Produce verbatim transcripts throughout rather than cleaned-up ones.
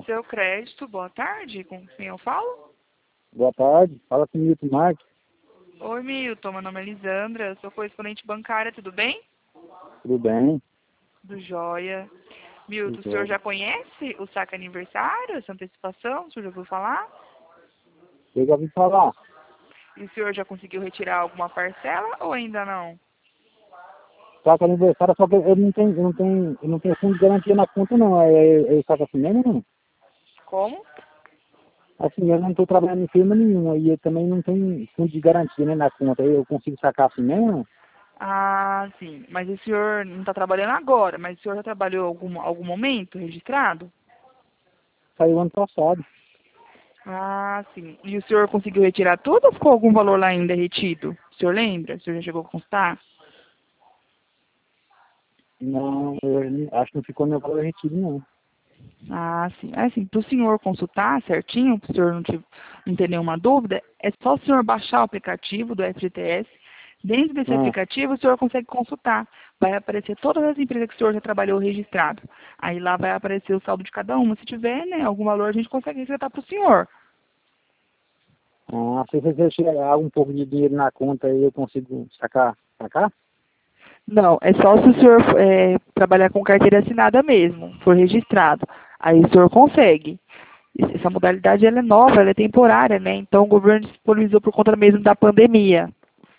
seu crédito. Boa tarde, com quem eu falo? Boa tarde, fala com o Milton Marques. Oi, Milton, meu nome é Lisandra, sou correspondente bancária, tudo bem? Tudo bem? Do Joia. Milton, Tudo o senhor jóia. já conhece o saque aniversário, essa antecipação? O senhor já ouviu falar? Eu já ouvi falar. E o senhor já conseguiu retirar alguma parcela ou ainda não? Saca aniversário, só que eu não tenho, eu não tenho, eu não tenho fundo de garantia na conta não. É, é, é saca assim mesmo, não? Como? Assim, eu não estou trabalhando em firma nenhuma e eu também não tenho fundo de garantia né, na conta. Eu consigo sacar assim mesmo? Ah, sim. Mas o senhor não está trabalhando agora, mas o senhor já trabalhou algum, algum momento registrado? Saiu ano passado. Ah, sim. E o senhor conseguiu retirar tudo ou ficou algum valor lá ainda retido? O senhor lembra? O senhor já chegou a constar? Não, eu não- acho que não ficou meu valor retido não. Ah, sim. É assim, para o senhor consultar certinho, para o senhor não, te, não ter nenhuma dúvida, é só o senhor baixar o aplicativo do F G T S. Dentro desse Ah, aplicativo, o senhor consegue consultar. Vai aparecer todas as empresas que o senhor já trabalhou registrado. Aí lá vai aparecer o saldo de cada uma. Se tiver, né, algum valor, a gente consegue recetar para o senhor. ah, se você chegar um pouco de dinheiro na conta eu consigo sacar, sacar? Não, é só se o senhor é, trabalhar com carteira assinada mesmo, for registrado. Aí o senhor consegue. Essa modalidade ela é nova, ela é temporária, né? Então o governo disponibilizou por conta mesmo da pandemia.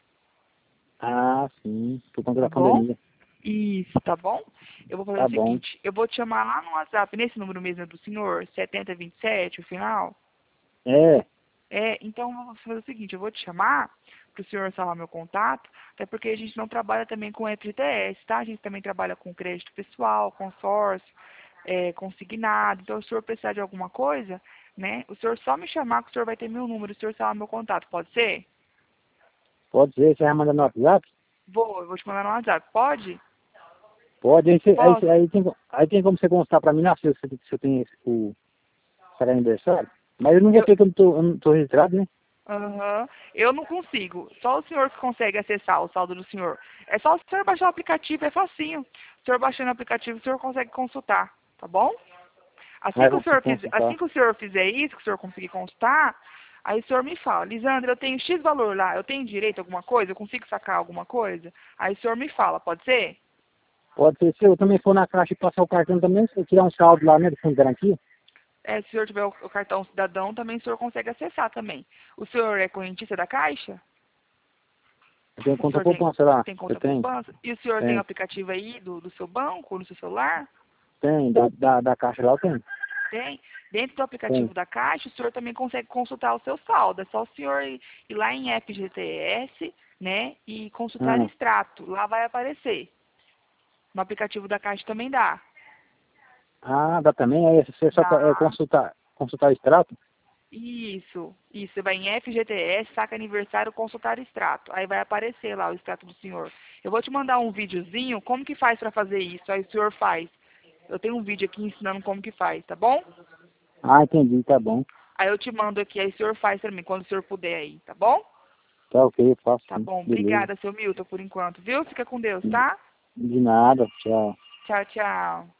Ah, sim, por conta Tá da bom? pandemia. Isso, tá bom? Eu vou fazer Tá o bom. seguinte, eu vou te chamar lá no WhatsApp, nesse número mesmo do senhor, setenta vinte e sete, o final. É, É, então eu vou fazer o seguinte, eu vou te chamar para o senhor salvar meu contato, até porque a gente não trabalha também com F G T S, tá? A gente também trabalha com crédito pessoal, consórcio, é, consignado. Então, se o senhor precisar de alguma coisa, né? O senhor só me chamar que o senhor vai ter meu número, o senhor salvar meu contato, pode ser? pode ser, você vai mandar no WhatsApp? Vou, eu vou te mandar no WhatsApp, pode? Pode, aí, você- aí, Posso? você- aí, tem, aí tem como você constar pra mim na se, se se eu tenho esse, o será aniversário. Mas eu não vou Eu, ter que eu não tô, eu não tô registrado, né? aham. Eu não consigo. Só o senhor que consegue acessar o saldo do senhor. É só o senhor baixar o aplicativo, é facinho. O senhor baixando o aplicativo, o senhor consegue consultar, tá bom? Assim Mas que o vamos se senhor fizer, assim consultar. que o senhor fizer isso, que o senhor conseguir consultar, aí o senhor me fala, Lisandra, eu tenho X valor lá, eu tenho direito a alguma coisa, eu consigo sacar alguma coisa? Aí o senhor me fala, pode ser? Pode ser, se eu também for na caixa e passar o cartão também, se eu tirar um saldo lá, né, do fundo de garantia, É, se o senhor tiver o, o cartão cidadão, também o senhor consegue acessar também. O senhor é correntista da Caixa? eu tenho O conta senhor tem, poupança lá. tem Eu conta tenho, poupança? E o senhor tem o tenho, aplicativo aí do, do seu banco, no seu celular? tenho, da, da, da caixa lá eu tenho, Tem. Dentro do tenho. aplicativo da Caixa, o senhor também consegue consultar o seu saldo. É só o senhor ir, ir lá em F G T S, né, e consultar Ah, extrato. Lá vai aparecer. No aplicativo da Caixa também dá. ah, dá também, aí você só é, Dá. consultar, consultar o extrato? Isso. Isso. Você vai em F G T S, saca aniversário, consultar extrato. Aí vai aparecer lá o extrato do senhor. Eu vou te mandar um videozinho, como que faz para fazer isso. Aí o senhor faz. Eu tenho um vídeo aqui ensinando como que faz, tá bom? Ah, entendi, tá bom. Aí eu te mando aqui, aí o senhor faz pra mim, quando o senhor puder aí, tá bom? Tá ok, eu faço Tá sim, bom. beleza. Obrigada, seu Milton, por enquanto, viu? Fica com Deus, De tá? de nada, tchau. Tchau, tchau.